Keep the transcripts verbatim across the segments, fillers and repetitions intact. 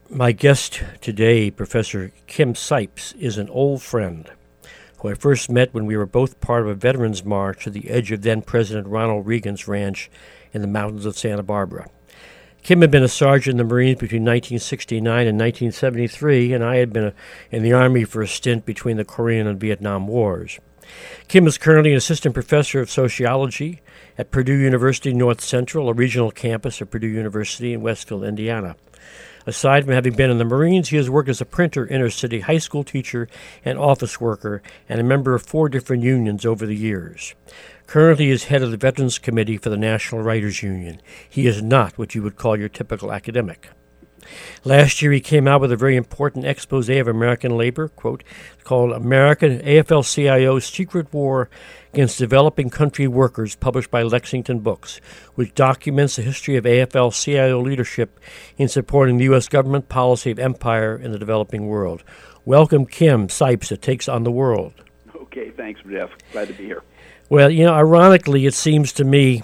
My guest today, Professor Kim Sipes, is an old friend who I first met when we were both part of a veterans march to the edge of then-President Ronald Reagan's ranch in the mountains of Santa Barbara. Kim had been a sergeant in the Marines between nineteen sixty-nine and nineteen seventy-three, and I had been a, in the Army for a stint between the Korean and Vietnam Wars. Kim is currently an assistant professor of sociology at Purdue University North Central, a regional campus of Purdue University in Westfield, Indiana. Aside from having been in the Marines, he has worked as a printer, inner-city high school teacher, and office worker, and a member of four different unions over the years. Currently, he is head of the Veterans Committee for the National Writers Union. He is not what you would call your typical academic. Last year, he came out with a very important expose of American labor, quote, called American A F L C I O's Secret War Against Developing Country Workers, published by Lexington Books, which documents the history of A F L C I O leadership in supporting the U S government policy of empire in the developing world. Welcome, Kim Sipes, to Takes on the World. Okay, thanks, Jeff. Glad to be here. Well, you know, ironically, it seems to me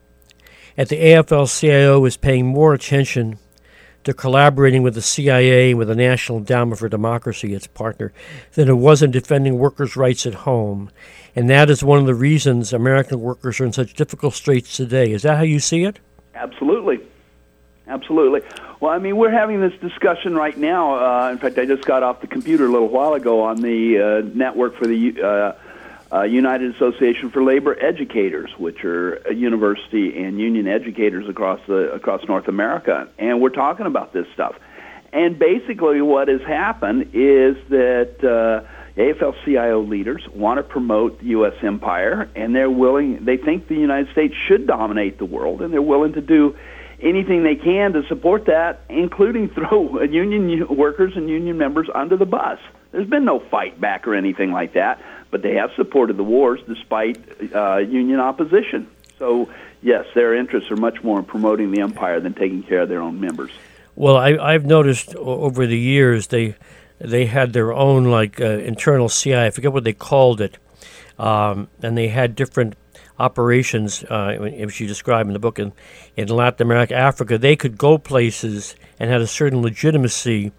that the A F L C I O is paying more attention to collaborating with the C I A and with the National Endowment for Democracy, its partner, than it was in defending workers' rights at home. And that is one of the reasons American workers are in such difficult straits today. Is that how you see it? Absolutely. Absolutely. Well, I mean, we're having this discussion right now. Uh, in fact, I just got off the computer a little while ago on the uh, network for the uh, uh, United Association for Labor Educators, which are university and union educators across the across North America. And we're talking about this stuff. And basically what has happened is that uh, A F L C I O leaders want to promote the U S empire, and they're willing, they think the United States should dominate the world, and they're willing to do anything they can to support that, including throw union workers and union members under the bus. There's been no fight back or anything like that, but they have supported the wars despite uh, union opposition. So, yes, their interests are much more in promoting the empire than taking care of their own members. Well, I, I've noticed over the years they they had their own like uh, internal C I A. I forget what they called it, um, and they had different operations, uh, which you describe in the book, in, in Latin America, Africa. They could go places and had a certain legitimacy,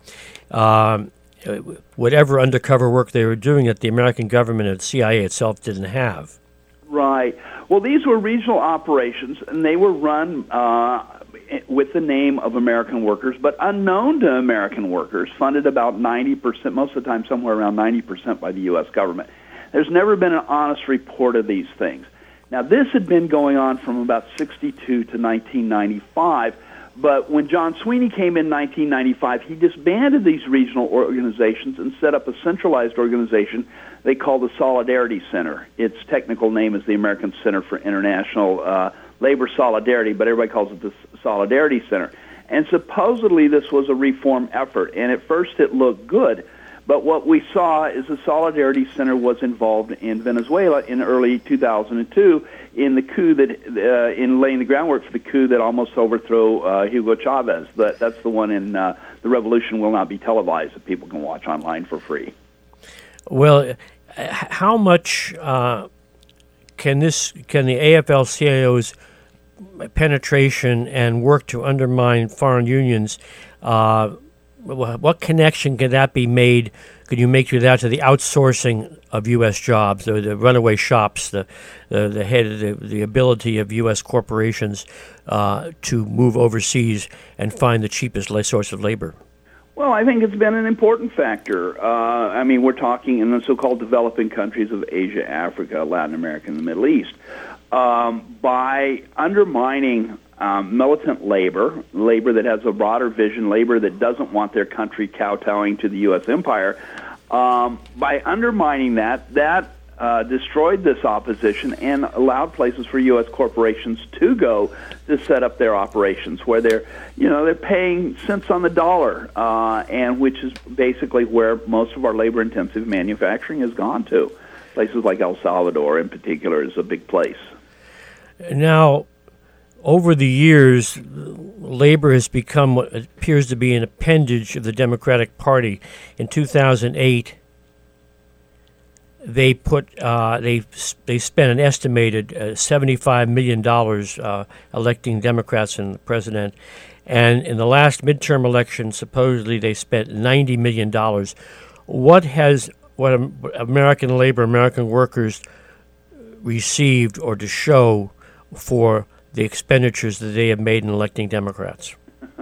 um, whatever undercover work they were doing that the American government and C I A itself didn't have. Right. Well, these were regional operations, and they were run uh, with the name of American workers, but unknown to American workers, funded about ninety percent, most of the time somewhere around ninety percent by the U S government. There's never been an honest report of these things. Now, this had been going on from about sixty-two to nineteen ninety-five, but when John Sweeney came in nineteen ninety-five, he disbanded these regional organizations and set up a centralized organization they call the Solidarity Center. Its technical name is the American Center for International uh, Labor Solidarity, but everybody calls it the Solidarity Center. And supposedly this was a reform effort, and at first it looked good. But what we saw is the Solidarity Center was involved in Venezuela in early two thousand two in the coup that, uh, in laying the groundwork for the coup that almost overthrew uh, Hugo Chavez. That, that's the one in uh, The Revolution Will Not Be Televised that people can watch online for free. Well, how much uh, can this can the A F L C I O's penetration and work to undermine foreign unions? Uh, What connection can that be made? Could you make to that to the outsourcing of U S jobs, or the runaway shops, the the, the head, the, the ability of U S corporations uh, to move overseas and find the cheapest source of labor? Well, I think it's been an important factor. Uh, I mean, we're talking in the so-called developing countries of Asia, Africa, Latin America, and the Middle East. Um, by undermining Um, militant labor, labor that has a broader vision, labor that doesn't want their country kowtowing to the U S empire, um, by undermining that, that uh, destroyed this opposition and allowed places for U S corporations to go to set up their operations, where they're, you know, they're paying cents on the dollar, uh, and which is basically where most of our labor-intensive manufacturing has gone to. Places like El Salvador, in particular, is a big place. Now, over the years, labor has become what appears to be an appendage of the Democratic Party. In two thousand eight, they put uh, they they spent an estimated uh, seventy-five million dollars uh, electing Democrats and the president, And in the last midterm election, supposedly they spent ninety million dollars. What has what American labor, American workers received or to show for the expenditures that they have made in electing Democrats?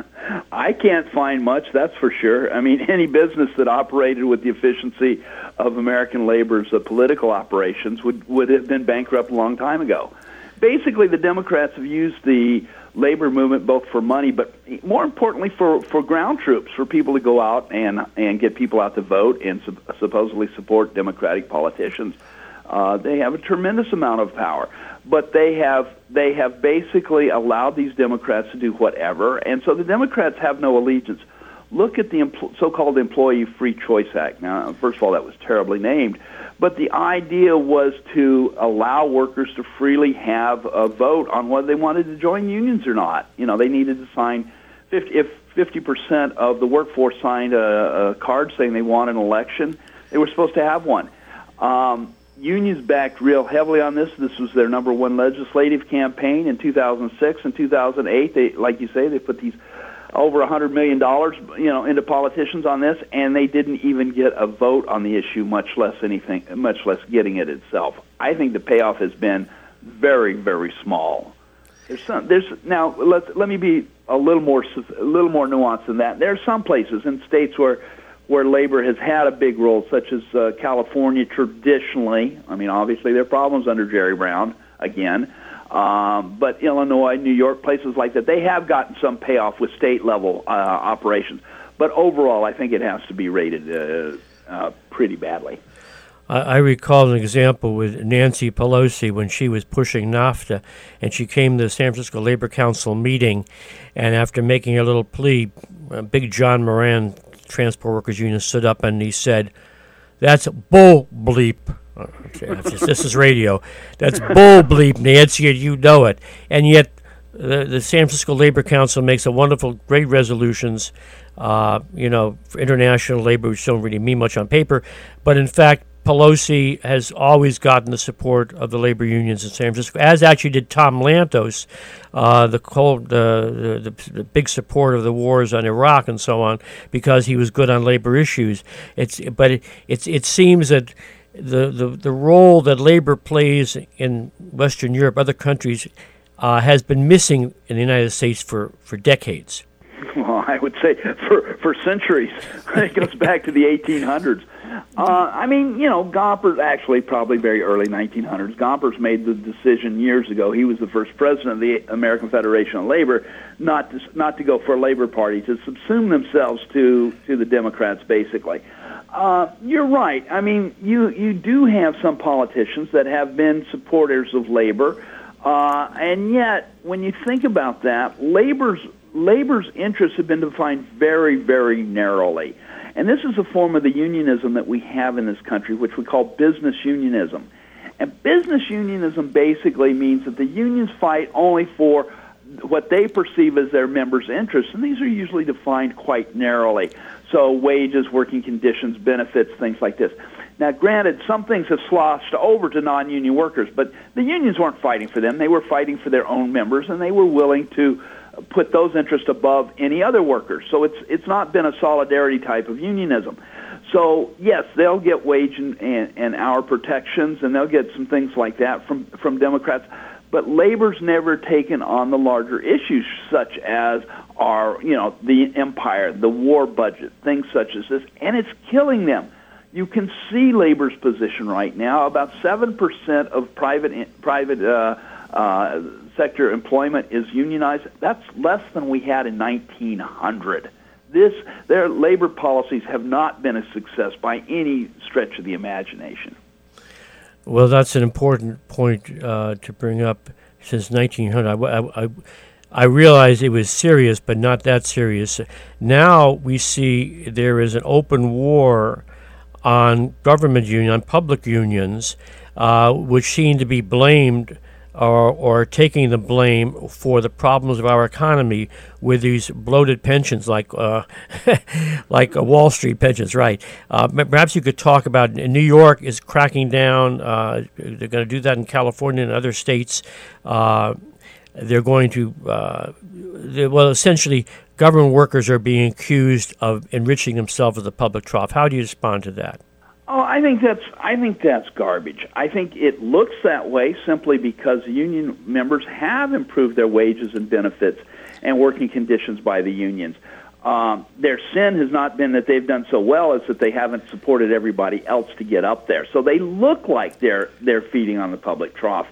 I can't find much, that's for sure. I mean, any business that operated with the efficiency of American labor's uh, political operations would, would have been bankrupt a long time ago. Basically, the Democrats have used the labor movement both for money, but more importantly for, for ground troops, for people to go out and, and get people out to vote and su- supposedly support Democratic politicians. Uh, they have a tremendous amount of power. But they have they have basically allowed these Democrats to do whatever, and so the Democrats have no allegiance. Look at the empl- so-called Employee Free Choice Act. Now, first of all, that was terribly named, but the idea was to allow workers to freely have a vote on whether they wanted to join unions or not. You know, they needed to sign fifty if fifty percent of the workforce signed a, a card saying they want an election, they were supposed to have one. Um, Unions backed real heavily on this. This was their number one legislative campaign in two thousand six and two thousand eight. They, like you say, they put these over one hundred million dollars, you know, into politicians on this, and they didn't even get a vote on the issue, much less anything, much less getting it itself. I think the payoff has been very, very small. There's some. There's now. Let let me be a little more a little more nuanced than that. There are some places in states where. where labor has had a big role, such as uh, California traditionally. I mean, obviously there are problems under Jerry Brown, again. Um, but Illinois, New York, places like that, they have gotten some payoff with state-level uh, operations. But overall, I think it has to be rated uh, uh, pretty badly. I, I recall an example with Nancy Pelosi when she was pushing NAFTA, and she came to the San Francisco Labor Council meeting, and after making a little plea, uh, Big John Moran, Transport Workers Union, stood up and he said, "That's bull bleep." Okay, this is radio. That's bull bleep, Nancy, and you know it. And yet, the, the San Francisco Labor Council makes a wonderful, great resolutions, uh, you know, for international labor, which don't really mean much on paper. But in fact, Pelosi has always gotten the support of the labor unions in San Francisco, as actually did Tom Lantos, uh, the, cold, uh, the, the the big supporter of the wars on Iraq and so on, because he was good on labor issues. It's but it it's, it seems that the, the the role that labor plays in Western Europe, other countries, uh, has been missing in the United States for, for decades. Well, I would say for for centuries. It goes back to the eighteen hundreds. Uh, I mean, you know, Gompers, actually probably very early nineteen hundreds, Gompers made the decision years ago. He was the first president of the American Federation of Labor, not to, not to go for a labor party, to subsume themselves to, to the Democrats, basically. Uh, you're right. I mean, you, you do have some politicians that have been supporters of labor, uh, and yet, when you think about that, labor's, labor's interests have been defined very, very narrowly. And this is a form of the unionism that we have in this country, which we call business unionism. And business unionism basically means that the unions fight only for what they perceive as their members' interests, and these are usually defined quite narrowly. So wages, working conditions, benefits, things like this. Now, granted, some things have sloshed over to non-union workers, but the unions weren't fighting for them. They were fighting for their own members, and they were willing to put those interests above any other workers. So it's it's not been a solidarity type of unionism. So, yes, they'll get wage and, and, and hour protections, and they'll get some things like that from, from Democrats. But labor's never taken on the larger issues, such as our, you know, the empire, the war budget, things such as this, and it's killing them. You can see labor's position right now. About seven percent of private private uh, uh, sector employment is unionized. That's less than we had in nineteen hundred. This, their labor policies have not been a success by any stretch of the imagination. Well, that's an important point uh, to bring up. Since nineteen hundred, I, I, I realized it was serious, but not that serious. Now we see there is an open war on government union, on public unions, uh, which seem to be blamed or, or taking the blame for the problems of our economy with these bloated pensions, like uh, like uh, Wall Street pensions, right? Uh, perhaps you could talk about New York is cracking down. Uh, they're going to do that in California and other states. Uh, they're going to, uh, they, well, essentially government workers are being accused of enriching themselves at the public trough. How do you respond to that? Oh, I think that's I think that's garbage. I think it looks that way simply because union members have improved their wages and benefits and working conditions by the unions. Um, their sin has not been that they've done so well; it's that they haven't supported everybody else to get up there. So they look like they're they're feeding on the public trough,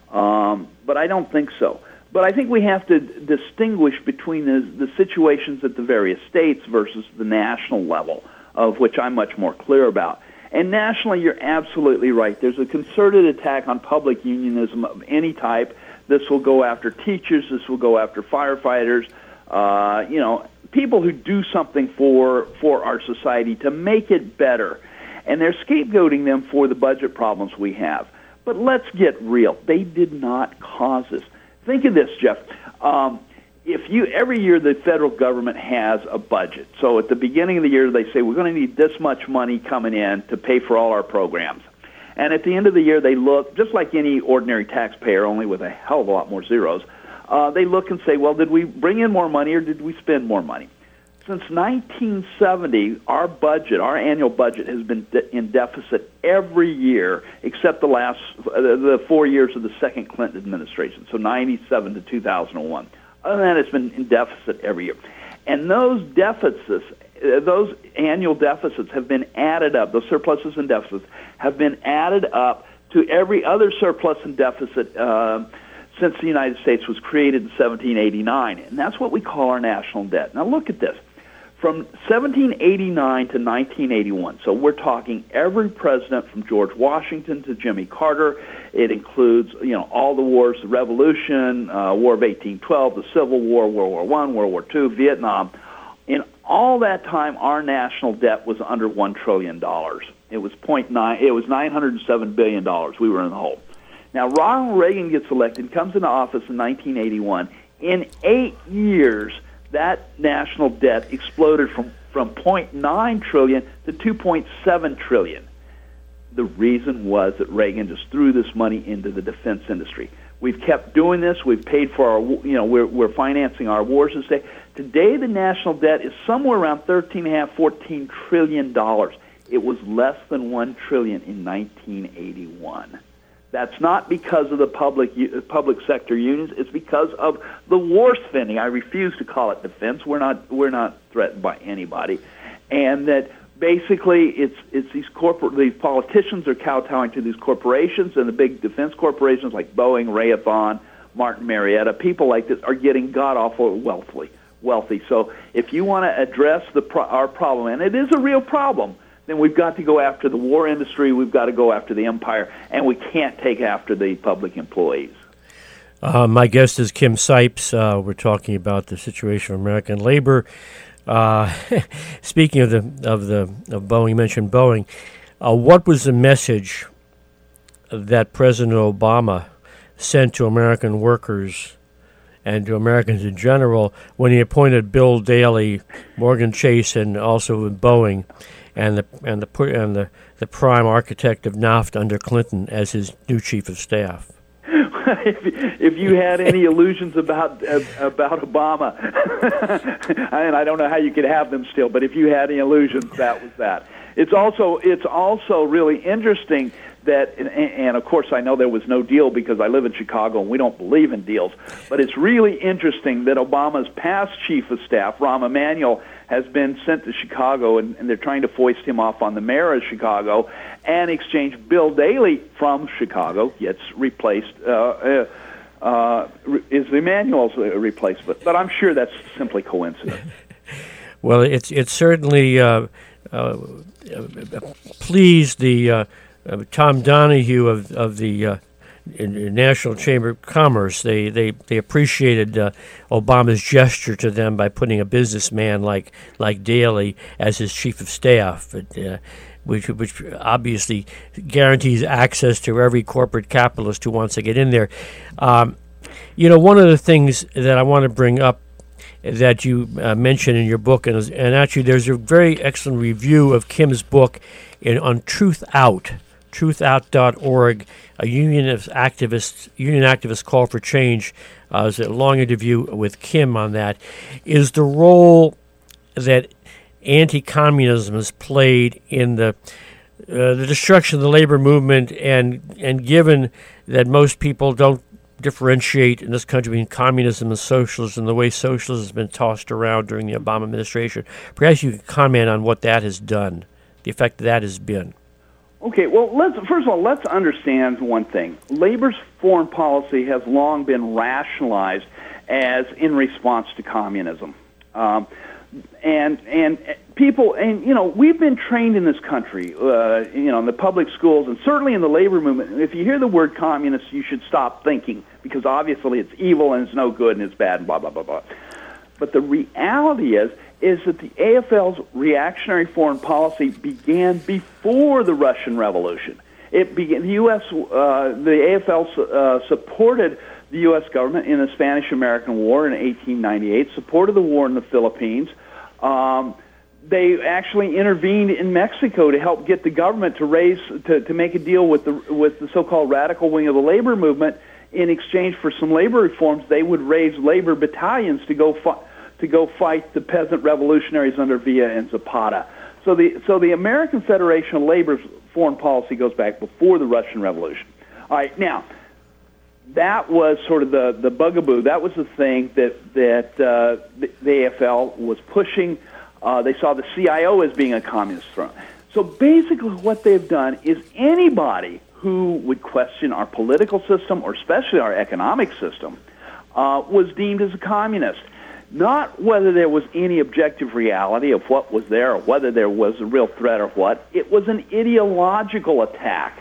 um, but I don't think so. But I think we have to distinguish between the, the situations at the various states versus the national level, of which I'm much more clear about. And nationally, you're absolutely right. There's a concerted attack on public unionism of any type. This will go after teachers. This will go after firefighters. Uh, you know, people who do something for for our society to make it better. And they're scapegoating them for the budget problems we have. But let's get real. They did not cause this. Think of this, Jeff. Um, If you every year the federal government has a budget. So at the beginning of the year they say we're going to need this much money coming in to pay for all our programs. And at the end of the year they look, just like any ordinary taxpayer, only with a hell of a lot more zeros, uh, they look and say, well, did we bring in more money or did we spend more money? Since nineteen seventy, our budget, our annual budget has been de- in deficit every year except the last uh, the four years of the second Clinton administration, so ninety-seven to two thousand one. Other than that, it's been in deficit every year. And those deficits, uh, those annual deficits have been added up, those surpluses and deficits have been added up to every other surplus and deficit uh, since the United States was created in seventeen eighty-nine. And that's what we call our national debt. Now look at this. From seventeen eighty-nine to nineteen eighty-one, so we're talking every president from George Washington to Jimmy Carter. It includes, you know, all the wars, the Revolution, uh, War of eighteen twelve, the Civil War, World War One, World War Two, Vietnam. In all that time, our national debt was under one trillion dollars. It was point nine. It was nine hundred seven billion dollars. We were in the hole. Now, Ronald Reagan gets elected, comes into office in nineteen eighty-one. In eight years, that national debt exploded from, from zero point nine trillion dollars to two point seven trillion dollars. The reason was that Reagan just threw this money into the defense industry. We've kept doing this. We've paid for our, you know, we're, we're financing our wars and today. Today, the national debt is somewhere around thirteen and a half, fourteen trillion dollars. It was less than one trillion in nineteen eighty-one. That's not because of the public public sector unions. It's because of the war spending. I refuse to call it defense. We're not we're not threatened by anybody, and that basically it's it's these corporate these politicians are kowtowing to these corporations, and the big defense corporations like Boeing, Raytheon, Martin Marietta, people like this are getting god awful wealthy. Wealthy. So if you want to address the pro- our problem, and it is a real problem, then we've got to go after the war industry, we've got to go after the empire, and we can't take after the public employees. Uh, my guest is Kim Sipes. Uh, we're talking about the situation of American labor. Uh, speaking of the of the of Boeing, you mentioned Boeing. Uh, what was the message that President Obama sent to American workers and to Americans in general when he appointed Bill Daley, Morgan Chase, and also Boeing, and the and the and the, the prime architect of NAFTA under Clinton as his new chief of staff? if, if you had any illusions about uh, about Obama, and I don't know how you could have them still, but if you had any illusions, that was that. It's also it's also really interesting that, and, and of course I know there was no deal because I live in Chicago and we don't believe in deals, but it's really interesting that Obama's past chief of staff, Rahm Emanuel, has been sent to Chicago, and, and they're trying to foist him off on the mayor of Chicago and exchange Bill Daley from Chicago gets replaced, uh, uh, uh, is Emanuel's replacement. But I'm sure that's simply coincidence. Well, it's it's certainly uh, uh, pleased the uh, uh, Tom Donahue of of the uh, National Chamber of Commerce. They they they appreciated uh, Obama's gesture to them by putting a businessman like like Daley as his chief of staff, but, uh, which which obviously guarantees access to every corporate capitalist who wants to get in there. Um, you know, one of the things that I want to bring up that you uh, mentioned in your book, and, and actually there's a very excellent review of Kim's book in, on Truth Out, truth out dot org, a union of activists, union activists call for change. Uh, it was a long interview with Kim on that. Is the role that anti-communism has played in the uh, the destruction of the labor movement, and and given that most people don't differentiate in this country between communism and socialism, the way socialism has been tossed around during the Obama administration, perhaps you could comment on what that has done, the effect that has been. Okay, well, let's first of all, let's understand one thing. Labor's foreign policy has long been rationalized as in response to communism. Um, and and people, and you know, we've been trained in this country, uh, you know, in the public schools and certainly in the labor movement. If you hear the word communist, you should stop thinking, because obviously it's evil and it's no good and it's bad and blah, blah, blah, blah. But the reality is, is that the A F L's reactionary foreign policy began before the Russian Revolution. It began, the U S, uh, the A F L uh, supported the U S government in the Spanish-American War in eighteen ninety-eight, supported the war in the Philippines. Um, they actually intervened in Mexico to help get the government to raise, to, to make a deal with the with the so-called radical wing of the labor movement. In exchange for some labor reforms, they would raise labor battalions to go fight to go fight the peasant revolutionaries under Villa and Zapata. So the so the American Federation of Labor's foreign policy goes back before the Russian Revolution. All right, now that was sort of the, the bugaboo. That was the thing that that uh, the, the A F L was pushing. Uh, they saw the C I O as being a communist front. So basically what they've done is anybody who would question our political system, or especially our economic system, uh, was deemed as a communist. Not whether there was any objective reality of what was there or whether there was a real threat or what. It was an ideological attack.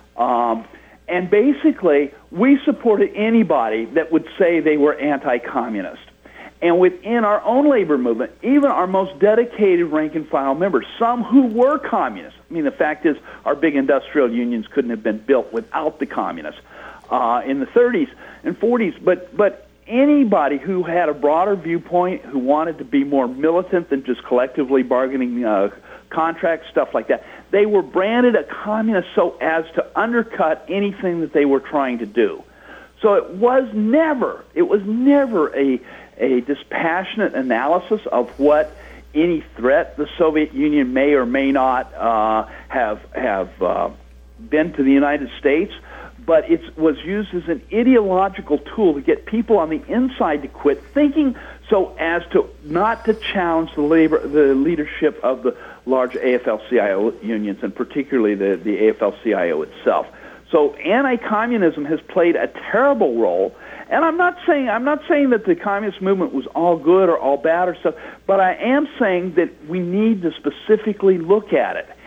Um, and basically, we supported anybody that would say they were anti-communist. And within our own labor movement, even our most dedicated rank-and-file members, some who were communists. I mean, the fact is, our big industrial unions couldn't have been built without the communists uh, in the thirties and forties. But but anybody who had a broader viewpoint, who wanted to be more militant than just collectively bargaining uh, contracts, stuff like that, they were branded a communist so as to undercut anything that they were trying to do. So it was never, it was never a a dispassionate analysis of what any threat the Soviet Union may or may not uh, have have uh, been to the United States, but it was used as an ideological tool to get people on the inside to quit thinking, so as to not to challenge the labor, the leadership of the large A F L C I O unions, and particularly the, the A F L C I O itself. So anti-communism has played a terrible role. And I'm not saying I'm not saying that the communist movement was all good or all bad or stuff, but I am saying that we need to specifically look at it.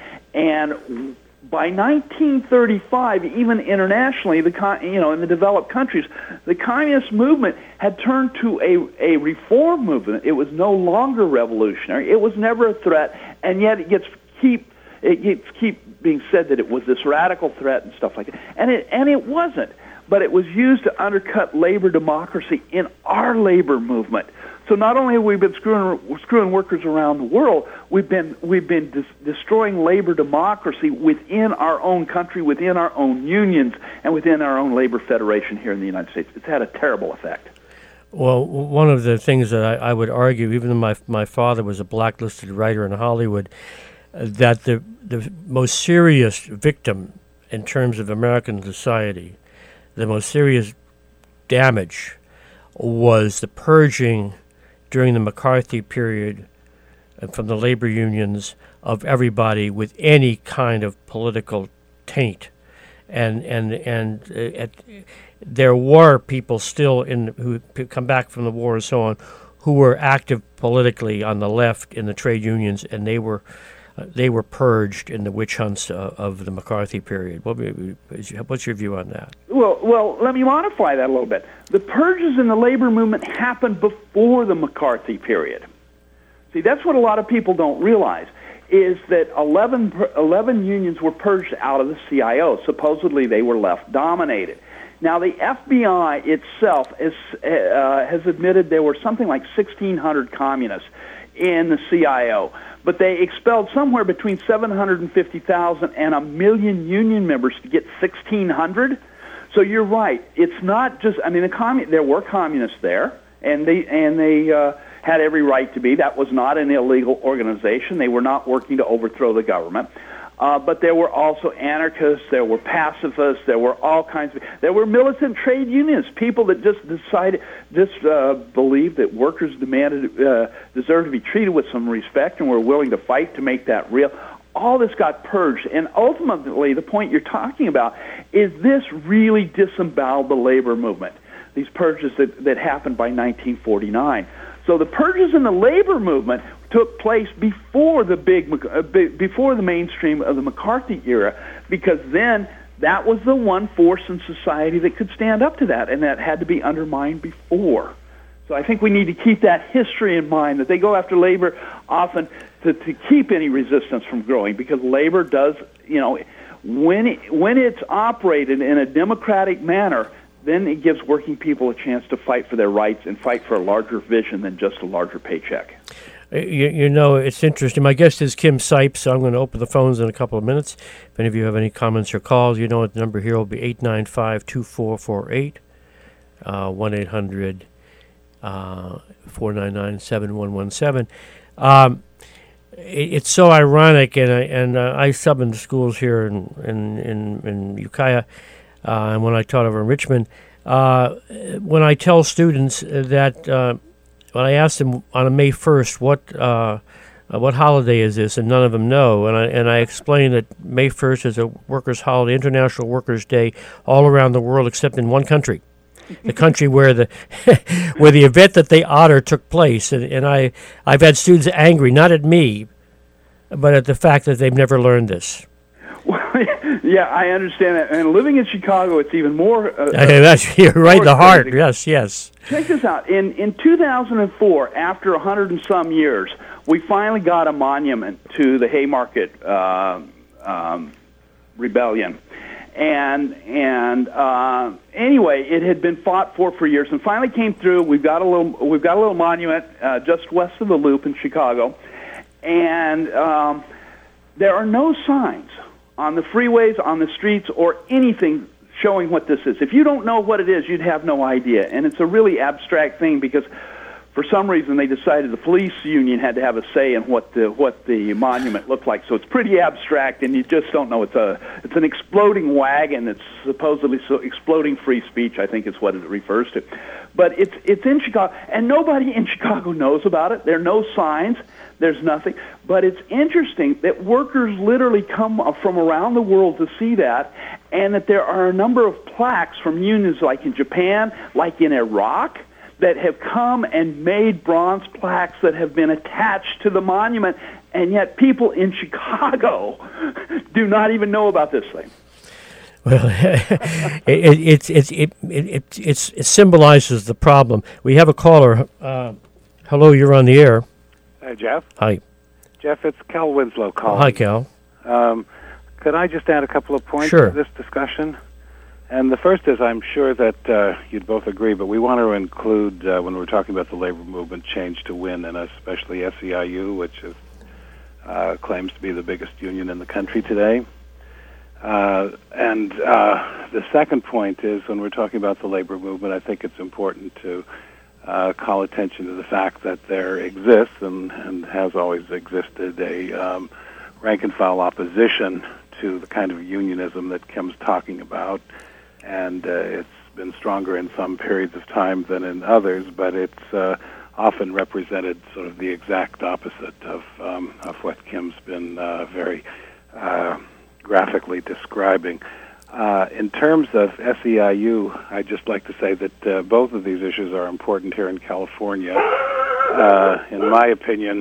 And by nineteen thirty-five, even internationally, the you know in the developed countries, the communist movement had turned to a a reform movement. It was no longer revolutionary. It was never a threat, and yet it gets keep it gets keep being said that it was this radical threat and stuff like that. And it and it wasn't. But it was used to undercut labor democracy in our labor movement. So not only have we been screwing, screwing workers around the world, we've been we've been dis- destroying labor democracy within our own country, within our own unions, and within our own labor federation here in the United States. It's had a terrible effect. Well, one of the things that I, I would argue, even though my my father was a blacklisted writer in Hollywood, uh, that the the most serious victim in terms of American society, the most serious damage, was the purging during the McCarthy period from the labor unions of everybody with any kind of political taint. And and and uh, at, there were people still in who come back from the war and so on, who were active politically on the left in the trade unions, and they were uh, they were purged in the witch hunts uh, of the McCarthy period. What, what's your view on that? Well, well, let me modify that a little bit. The purges in the labor movement happened before the McCarthy period. See, that's what a lot of people don't realize, is that eleven, eleven unions were purged out of the C I O. Supposedly they were left-dominated. Now, the F B I itself is, uh, has admitted there were something like sixteen hundred communists in the C I O. But they expelled somewhere between seven hundred fifty thousand and a million union members to get sixteen hundred. So you're right. It's not just, I mean, the commun- there were communists there, and they, and they uh, had every right to be. That was not an illegal organization. They were not working to overthrow the government. Uh, but there were also anarchists, there were pacifists, there were all kinds of, there were militant trade unions, people that just decided, just uh, believed that workers demanded, uh, deserved to be treated with some respect and were willing to fight to make that real. All this got purged, and ultimately the point you're talking about is this really disemboweled the labor movement, these purges that, that happened by nineteen forty-nine. So the purges in the labor movement took place before the big, uh, before the mainstream of the McCarthy era, because then that was the one force in society that could stand up to that, and that had to be undermined before. So I think we need to keep that history in mind, that they go after labor often to, to keep any resistance from growing, because labor does, you know, when it, when it's operated in a democratic manner, then it gives working people a chance to fight for their rights and fight for a larger vision than just a larger paycheck. You, you know, it's interesting. My guest is Kim Sipes, so I'm going to open the phones in a couple of minutes. If any of you have any comments or calls, you know the number here will be eight nine five, two four four eight, uh, one eight hundred, four nine nine, seven one one seven. Um, it, it's so ironic, and I, and uh, I sub in the schools here in, in, in, in Ukiah, uh, and when I taught over in Richmond, uh, when I tell students that... Uh, When I asked them on May first, what uh, uh, what holiday is this, and none of them know, and I and I explained that May first is a workers' holiday, International Workers' Day, all around the world except in one country, the country where the where the event that they honor took place. And, and I I've had students angry, not at me, but at the fact that they've never learned this. Well, yeah, I understand that. And living in Chicago, it's even more... Uh, That's, you're right in the heart. Crazy. Yes, yes. Check this out. In in two thousand four, after a hundred and some years, we finally got a monument to the Haymarket uh, um, Rebellion. And and uh, anyway, it had been fought for for years, and finally came through. We've got a little we've got a little monument uh, just west of the Loop in Chicago, and um, there are no signs on the freeways, on the streets, or anything showing what this is. If you don't know what it is, you'd have no idea. And it's a really abstract thing, because for some reason they decided the police union had to have a say in what the what the monument looked like. So it's pretty abstract, and you just don't know. It's a it's an exploding wagon that's supposedly so exploding free speech, I think is what it refers to. But it's it's in Chicago, and nobody in Chicago knows about it. There are no signs. There's nothing. But it's interesting that workers literally come from around the world to see that, and that there are a number of plaques from unions like in Japan, like in Iraq, that have come and made bronze plaques that have been attached to the monument, and yet people in Chicago do not even know about this thing. Well, it, it, it, it, it, it, it symbolizes the problem. We have a caller. Uh, hello, you're on the air. Hi, Jeff. Hi. Jeff, it's Cal Winslow calling. Oh, hi, Cal. Um, could I just add a couple of points sure. to this discussion? And the first is, I'm sure that uh, you'd both agree, but we want to include, uh, when we're talking about the labor movement, Change to Win, and especially S E I U, which is, uh, claims to be the biggest union in the country today. Uh, and uh, the second point is, when we're talking about the labor movement, I think it's important to uh, call attention to the fact that there exists, and, and has always existed, a um, rank-and-file opposition to the kind of unionism that Kim's talking about. And uh, it's been stronger in some periods of time than in others, but it's uh, often represented sort of the exact opposite of um, of what Kim's been uh, very uh, graphically describing. Uh, in terms of S E I U, I'd just like to say that uh, both of these issues are important here in California. Uh, in my opinion,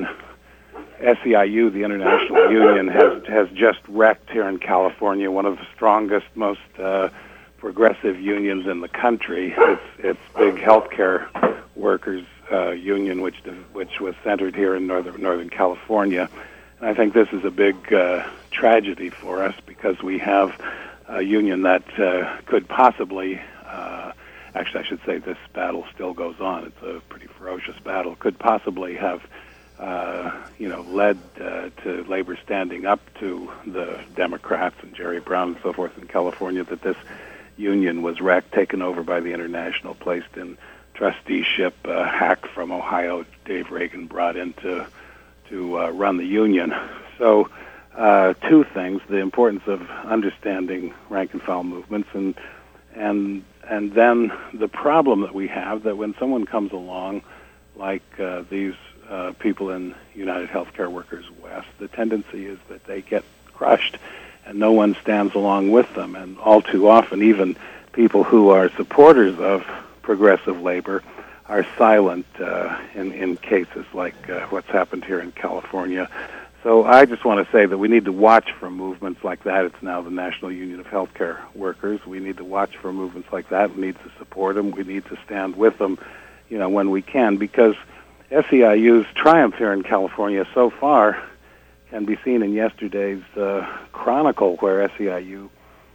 S E I U, the International Union, has has just wrecked here in California one of the strongest, most uh, progressive unions in the country. It's it's big healthcare workers uh, union, which which was centered here in northern Northern California. And I think this is a big uh, tragedy for us, because we have a union that uh, could possibly, uh, actually I should say this battle still goes on. It's a pretty ferocious battle. Could possibly have uh, you know, led uh, to labor standing up to the Democrats and Jerry Brown and so forth in California, that this union was wrecked, taken over by the International, placed in trusteeship, uh, hack from Ohio, Dave Reagan brought in to, to uh, run the union. So uh, two things, the importance of understanding rank-and-file movements, and and and then the problem that we have that when someone comes along like uh, these uh, people in United Healthcare Workers West, the tendency is that they get crushed and no one stands along with them. And all too often, even people who are supporters of progressive labor are silent uh, in, in cases like uh, what's happened here in California. So I just want to say that we need to watch for movements like that. It's now the National Union of Healthcare Workers. We need to watch for movements like that. We need to support them. We need to stand with them, you know, when we can, because S E I U's triumph here in California so far can be seen in yesterday's uh, Chronicle, where S E I U,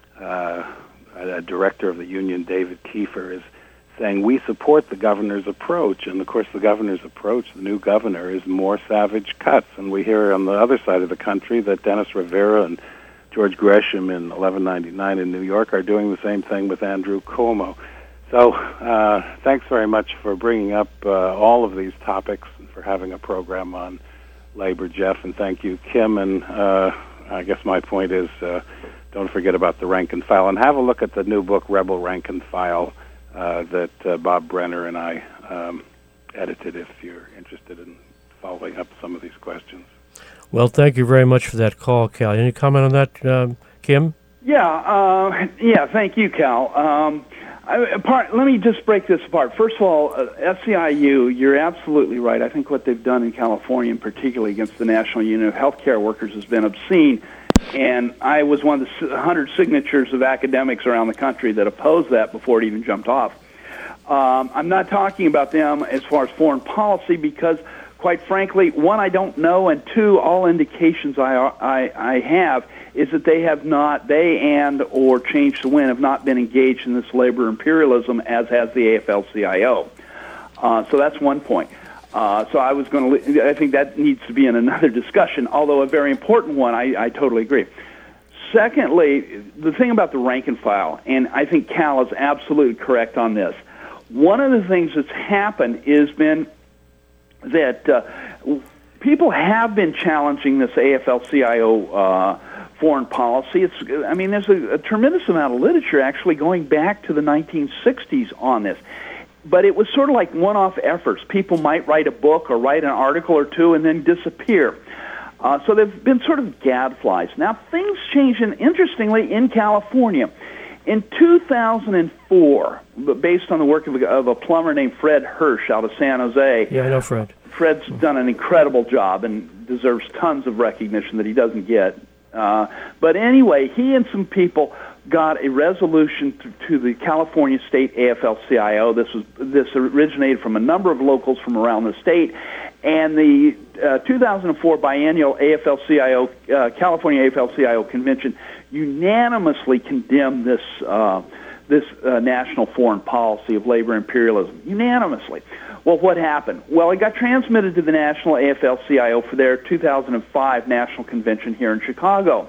uh, a director of the union, David Kiefer, is saying, we support the governor's approach. And, of course, the governor's approach, the new governor, is more savage cuts. And we hear on the other side of the country that Dennis Rivera and George Gresham in eleven ninety-nine in New York are doing the same thing with Andrew Cuomo. So uh, thanks very much for bringing up uh, all of these topics and for having a program on labor, Jeff. And thank you, Kim. And uh, I guess my point is uh, don't forget about the rank and file. And have a look at the new book, Rebel Rank and File, Uh, that uh, Bob Brenner and I um, edited, if you're interested in following up some of these questions. Well, thank you very much for that call, Cal. Any comment on that, um, Kim? Yeah, uh, yeah, thank you, Cal. Um, I, part, let me just break this apart. First of all, uh, S E I U, you're absolutely right. I think what they've done in California, and particularly against the National Union of Healthcare Workers, has been obscene. And I was one of the one hundred signatures of academics around the country that opposed that before it even jumped off. Um, I'm not talking about them as far as foreign policy because, quite frankly, one, I don't know, and two, all indications I, I, I have is that they have not, they and or Change to Win have not been engaged in this labor imperialism as has the A F L C I O. Uh, so that's one point. Uh, so I was going to. I think that needs to be in another discussion, although a very important one. I, I totally agree. Secondly, the thing about the rank and file, and I think Cal is absolutely correct on this. One of the things that's happened is been that uh, people have been challenging this A F L C I O uh, foreign policy. It's. I mean, there's a, a tremendous amount of literature actually going back to the nineteen sixties on this. But it was sort of like one-off efforts. People might write a book or write an article or two and then disappear. Uh, so they've been sort of gadflies. Now, things changed, and interestingly, in California. In two thousand four, based on the work of a, of a plumber named Fred Hirsch out of San Jose. Yeah, I know Fred. Fred's done an incredible job and deserves tons of recognition that he doesn't get. Uh, but anyway, he and some people got a resolution to, to the California State A F L C I O. This was this originated from a number of locals from around the state, and the uh, two thousand four biennial A F L C I O uh, California A F L C I O convention unanimously condemned this uh, this uh, national foreign policy of labor imperialism unanimously. Well, what happened? Well, it got transmitted to the National A F L C I O for their two thousand five national convention here in Chicago.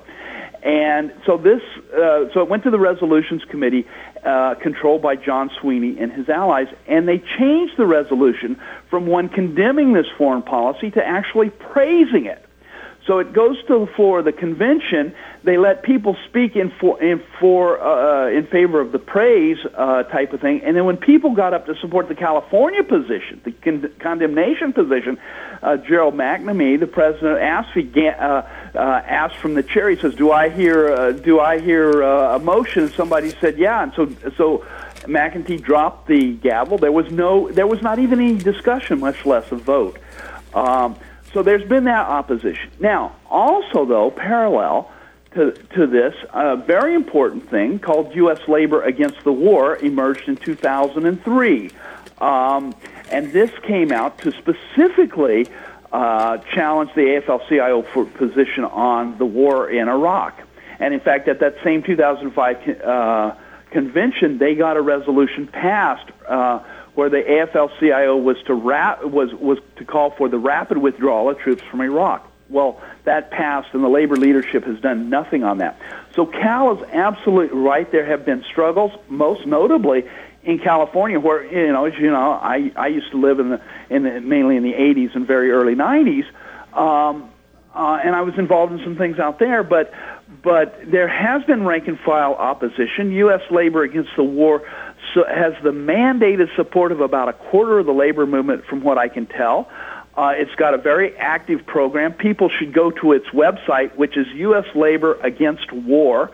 And so this, uh, so it went to the Resolutions Committee, uh, controlled by John Sweeney and his allies, and they changed the resolution from one condemning this foreign policy to actually praising it. So it goes to the floor of the convention. They let people speak in for in for uh, in favor of the praise uh, type of thing, and then when people got up to support the California position, the con- condemnation position, uh, Gerald McNamee, the president of ASFE, uh, uh, asked from the chair. He says, "Do I hear? Uh, do I hear uh, a motion?" And somebody said, "Yeah." And so so McEntee dropped the gavel. There was no, there was not even any discussion, much less a vote. Um, So there's been that opposition. Now, also, though, parallel to, to this, a very important thing called U S Labor Against the War emerged in two thousand three. Um, and this came out to specifically uh, challenge the A F L C I O for position on the war in Iraq. And, in fact, at that same two thousand five uh, convention, they got a resolution passed uh, where the A F L C I O was to rap, was was to call for the rapid withdrawal of troops from Iraq. Well, that passed, and the labor leadership has done nothing on that. So Cal is absolutely right. There have been struggles, most notably in California, where you know, as you know, I I used to live in the in the mainly in the eighties and very early nineties, um, uh, and I was involved in some things out there. But but there has been rank and file opposition. U S labor against the war so has the mandated support of about a quarter of the labor movement, from what I can tell. Uh, it's got a very active program. People should go to its website, which is U S Labor Against War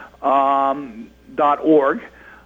um, dot org,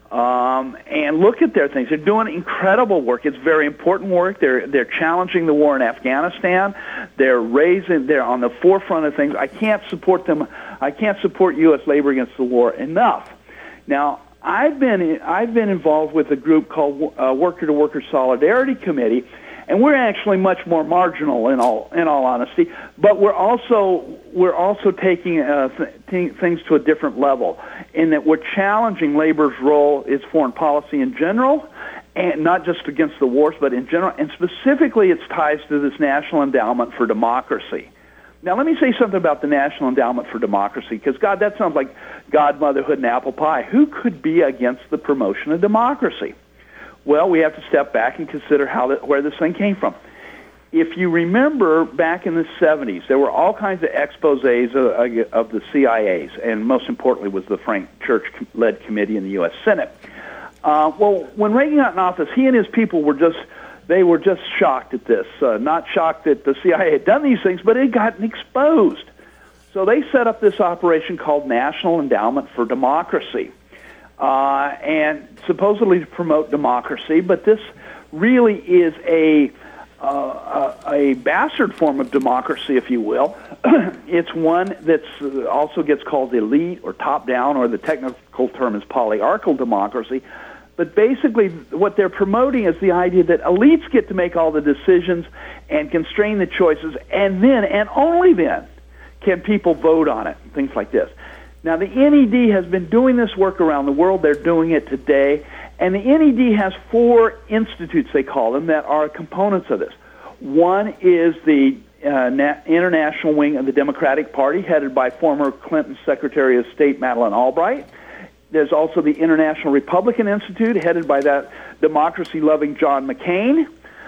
um, and look at their things. They're doing incredible work. It's very important work. They're they're challenging the war in Afghanistan. They're raising. They're on the forefront of things. I can't support them. I can't support U S Labor Against the War enough. Now, I've been I've been involved with a group called uh, Worker to Worker Solidarity Committee. And we're actually much more marginal, in all in all honesty. But we're also we're also taking uh, th- th- things to a different level, in that we're challenging labor's role, its foreign policy in general, and not just against the wars, but in general, and specifically its ties to this National Endowment for Democracy. Now, let me say something about the National Endowment for Democracy, because God, that sounds like God, motherhood, and apple pie. Who could be against the promotion of democracy? Well, we have to step back and consider how that, where this thing came from. If you remember, back in the seventies, there were all kinds of exposés of, of the C I As, and most importantly was the Frank Church-led committee in the U S Senate. Uh, well, when Reagan got in office, he and his people were just, they were just shocked at this. Uh, not shocked that the C I A had done these things, but it had gotten exposed. So they set up this operation called National Endowment for Democracy. Uh, and supposedly to promote democracy, but this really is a uh, a, a bastard form of democracy, if you will. It's one that also gets called elite or top-down, or the technical term is polyarchal democracy. But basically, what they're promoting is the idea that elites get to make all the decisions and constrain the choices, and then, and only then, can people vote on it, things like this. Now, the N E D has been doing this work around the world. They're doing it today. And the N E D has four institutes, they call them, that are components of this. One is the uh, na- international wing of the Democratic Party, headed by former Clinton Secretary of State Madeleine Albright. There's also the International Republican Institute, headed by that democracy-loving John McCain.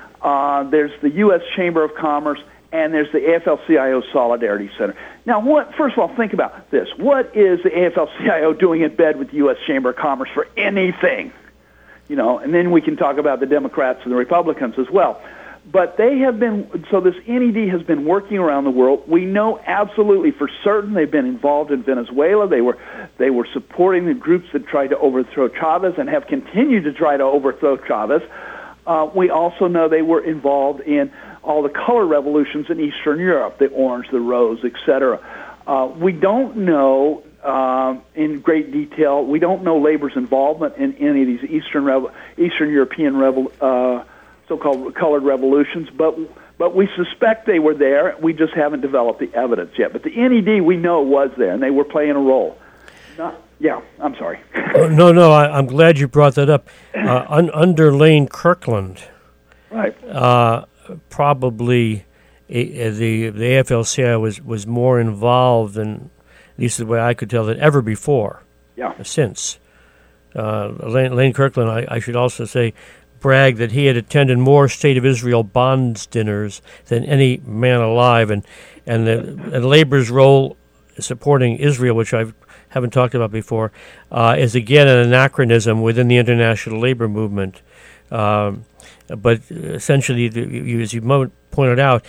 Uh, there's the U S Chamber of Commerce, and there's the A F L C I O Solidarity Center. Now, what? First of all, think about this. What is the A F L C I O doing in bed with the U S Chamber of Commerce for anything? You know, and then we can talk about the Democrats and the Republicans as well. But they have been, so this N E D has been working around the world. We know absolutely for certain they've been involved in Venezuela. They were they were supporting the groups that tried to overthrow Chavez and have continued to try to overthrow Chavez. Uh, we also know they were involved in all the color revolutions in Eastern Europe, the orange, the rose, et cetera. Uh, we don't know uh, in great detail, we don't know labor's involvement in any of these Eastern Revo- Eastern European revo- uh, so-called colored revolutions, but but we suspect they were there. We just haven't developed the evidence yet. But the N E D, we know, was there, and they were playing a role. Not, yeah, I'm sorry. oh, no, no, I, I'm glad you brought that up. Uh, un, under Lane Kirkland, right? Uh, probably a, a, the the A F L C I O was, was more involved than, at least the way I could tell, than ever before. Yeah. Since uh, Lane, Lane Kirkland, I, I should also say, bragged that he had attended more State of Israel bonds dinners than any man alive, and and, the, and labor's role supporting Israel, which I haven't talked about before, uh, is again an anachronism within the international labor movement. Um, but essentially, the, you, as you mo- pointed out,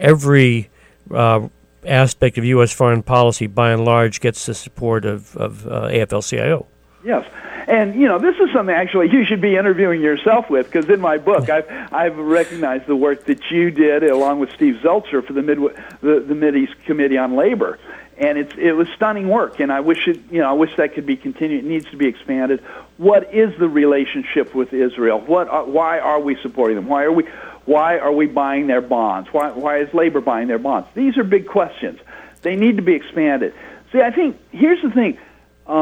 every uh, aspect of U S foreign policy, by and large, gets the support of, of uh, A F L C I O. Yes. And, you know, this is something actually you should be interviewing yourself with, because in my book I've, I've recognized the work that you did along with Steve Zeltzer for the, Mid- the, the Mideast Committee on Labor. And it's, it was stunning work, and I wish it, you know, I wish that could be continued. It needs to be expanded. What is the relationship with Israel? What, are, why are we supporting them? Why are we, why are we buying their bonds? Why, why is labor buying their bonds? These are big questions. They need to be expanded. See, I think here's the thing. Um,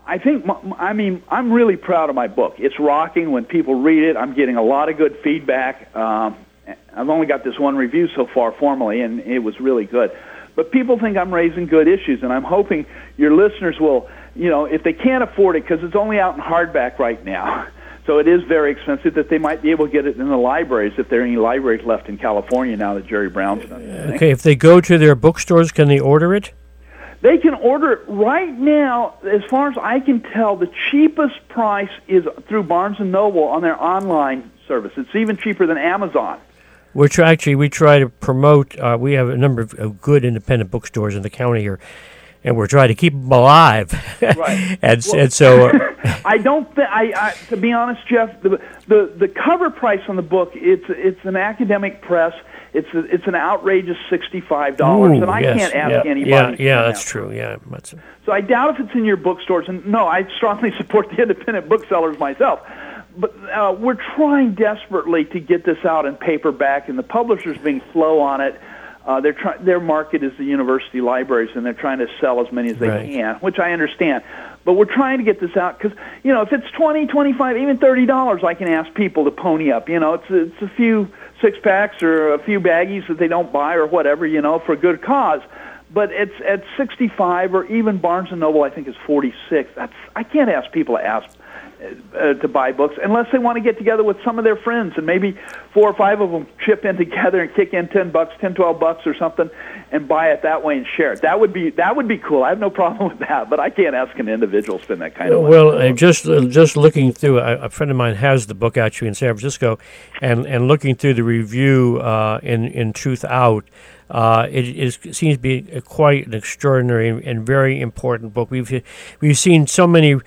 I think, I mean, I'm really proud of my book. It's rocking when people read it. I'm getting a lot of good feedback. Um, I've only got this one review so far formally, and it was really good. But people think I'm raising good issues, and I'm hoping your listeners will, you know, if they can't afford it, because it's only out in hardback right now, so it is very expensive, that they might be able to get it in the libraries, if there are any libraries left in California now that Jerry Brown's done it. Okay, if they go to their bookstores, can they order it? They can order it right now. As far as I can tell, the cheapest price is through Barnes and Noble on their online service. It's even cheaper than Amazon. We're try, actually we try to promote. Uh, we have a number of uh, good independent bookstores in the county here, and we're trying to keep them alive. Right. and, well, and so, uh, I don't. Th- I, I to be honest, Jeff, the, the the cover price on the book, it's it's an academic press. It's a, it's an outrageous sixty-five dollars, and I yes, can't ask yeah, anybody. Yeah, yeah, to that's that. true. Yeah, that's, So I doubt if it's in your bookstores. And no, I strongly support the independent booksellers myself. But uh, we're trying desperately to get this out in paperback, and the publishers being slow on it. Uh, they're try- their market is the university libraries, and they're trying to sell as many as they right. can, which I understand. But we're trying to get this out because, you know, if it's twenty, twenty-five, even thirty dollars, I can ask people to pony up. You know, it's it's a few six packs or a few baggies that they don't buy or whatever, you know, for a good cause. But it's at sixty-five, or even Barnes and Noble, I think, is forty-six. That's I can't ask people to ask uh, to buy books unless they want to get together with some of their friends and maybe four or five of them chip in together and kick in ten bucks, ten, twelve bucks or something, and buy it that way and share it. That would be that would be cool. I have no problem with that, but I can't ask an individual to spend that kind of money. Well, uh, just uh, just looking through, a, a friend of mine has the book actually in San Francisco, and, and looking through the review uh, in in Truth Out. Uh, it, is, it seems to be a, quite an extraordinary and, and very important book. We've we've seen so many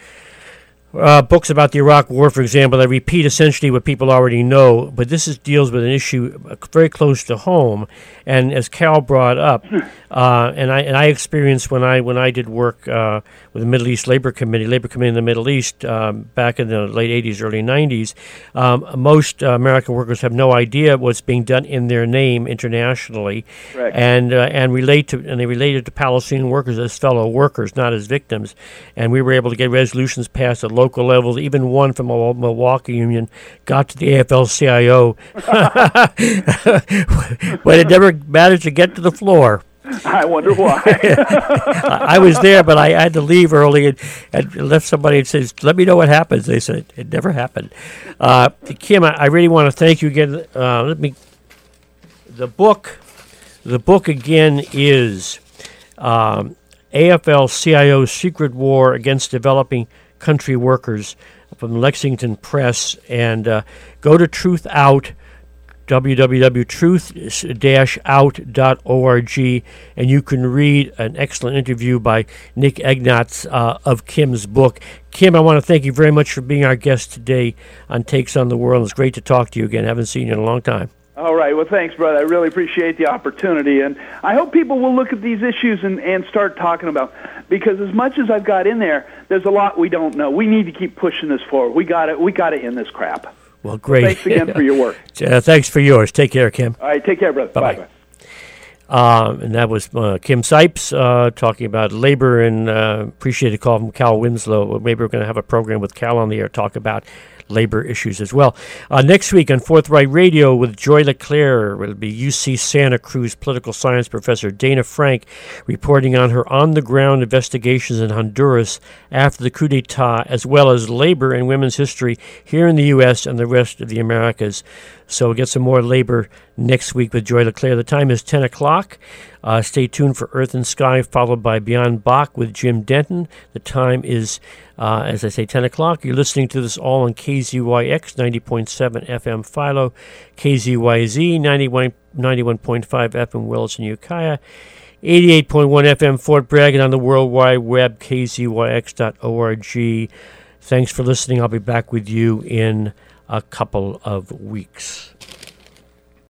uh, books about the Iraq War, for example, that repeat essentially what people already know. But this is, deals with an issue very close to home, and as Cal brought up, uh, and I and I experienced when I when I did work uh, with the Middle East Labor Committee, Labor Committee in the Middle East um, back in the late eighties, early nineties. Um, most uh, American workers have no idea what's being done in their name internationally, Correct. and uh, and relate to and they related to Palestinian workers as fellow workers, not as victims. And we were able to get resolutions passed at local levels. Even one from the Milwaukee Union got to the A F L C I O, but it never managed to get to the floor. I wonder why. I was there, but I had to leave early and, and left somebody and said, let me know what happens. They said, it never happened. Uh, Kim, I, I really want to thank you again. Uh, let me, the book, the book again is um, A F L C I O Secret War Against Developing Country Workers from Lexington Press. And uh, go to Truth Out, w w w dot truth dash out dot org, and you can read an excellent interview by Nick Egnatz uh, of Kim's book. Kim, I want to thank you very much for being our guest today on Takes on the World. It's great to talk to you again. I haven't seen you in a long time. All right. Well, thanks, brother. I really appreciate the opportunity, and I hope people will look at these issues and, and start talking about, because as much as I've got in there, there's a lot we don't know. We need to keep pushing this forward. We got it. We got to end this crap. Well, great. Thanks again for your work. Uh, thanks for yours. Take care, Kim. All right, take care, brother. Bye-bye. Bye-bye. Um, and that was uh, Kim Sipes uh, talking about labor, and uh, appreciate a call from Cal Winslow. Maybe we're going to have a program with Cal on the air, talk about labor issues as well. Uh, next week on Forthright Radio with Joy LeClaire will be U C Santa Cruz political science professor Dana Frank reporting on her on-the-ground investigations in Honduras after the coup d'etat, as well as labor and women's history here in the U S and the rest of the Americas. So we'll get some more labor next week with Joy LeClaire. The time is ten o'clock. Uh, stay tuned for Earth and Sky, followed by Beyond Bach with Jim Denton. The time is, uh, as I say, ten o'clock. You're listening to this all on K Z Y X, ninety point seven F M Philo, K Z Y Z, ninety-one point five F M Wilson, Ukiah, eighty-eight point one F M Fort Bragg, and on the World Wide Web, K Z Y X dot org. Thanks for listening. I'll be back with you in a couple of weeks.